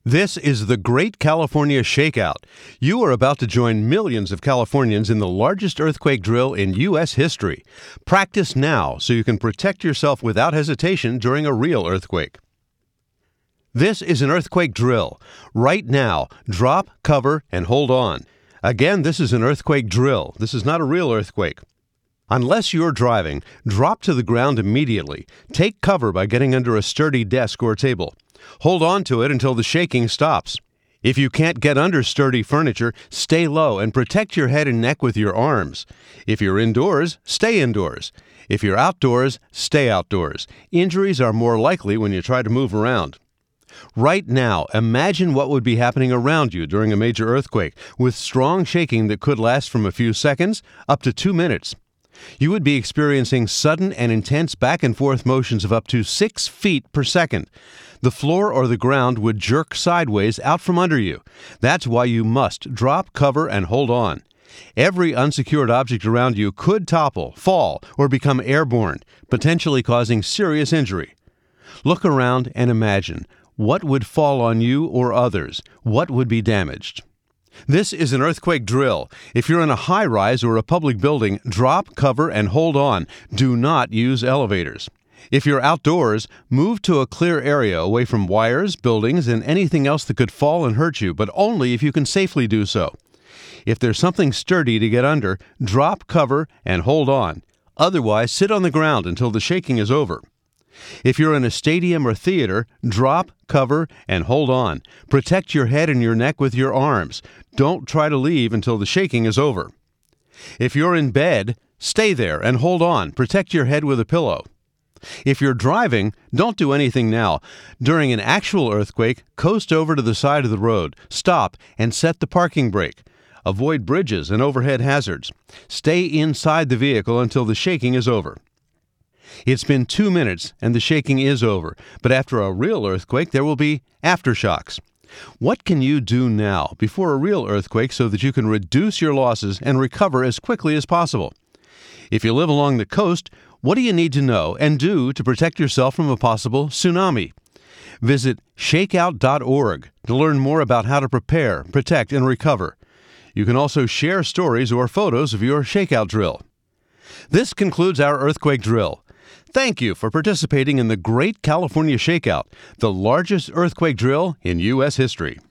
This is the Great California Shakeout. You are about to join millions of Californians in the largest earthquake drill in U.S. history. Practice now so you can protect yourself without hesitation during a real earthquake. This is an earthquake drill. Right now, drop, cover, and hold on. Again, this is an earthquake drill. This is not a real earthquake. Unless you're driving, drop to the ground immediately. Take cover by getting under a sturdy desk or table. Hold on to it until the shaking stops. If you can't get under sturdy furniture, stay low and protect your head and neck with your arms. If you're indoors, stay indoors. If you're outdoors, stay outdoors. Injuries are more likely when you try to move around. Right now, imagine what would be happening around you during a major earthquake, with strong shaking that could last from a few seconds up to 2 minutes. You would be experiencing sudden and intense back and forth motions of up to 6 feet per second. The floor or the ground would jerk sideways out from under you. That's why you must drop, cover, and hold on. Every unsecured object around you could topple, fall, or become airborne, potentially causing serious injury. Look around and imagine, what would fall on you or others? What would be damaged? This is an earthquake drill. If you're in a high-rise or a public building, drop, cover, and hold on. Do not use elevators. If you're outdoors, move to a clear area away from wires, buildings, and anything else that could fall and hurt you, but only if you can safely do so. If there's something sturdy to get under, drop, cover, and hold on. Otherwise, sit on the ground until the shaking is over. If you're in a stadium or theater, drop, cover, and hold on. Protect your head and your neck with your arms. Don't try to leave until the shaking is over. If you're in bed, stay there and hold on. Protect your head with a pillow. If you're driving, don't do anything now. During an actual earthquake, coast over to the side of the road, stop, and set the parking brake. Avoid bridges and overhead hazards. Stay inside the vehicle until the shaking is over. It's been 2 minutes and the shaking is over, but after a real earthquake, there will be aftershocks. What can you do now before a real earthquake so that you can reduce your losses and recover as quickly as possible? If you live along the coast, what do you need to know and do to protect yourself from a possible tsunami? Visit shakeout.org to learn more about how to prepare, protect, and recover. You can also share stories or photos of your shakeout drill. This concludes our earthquake drill. Thank you for participating in the Great California Shakeout, the largest earthquake drill in U.S. history.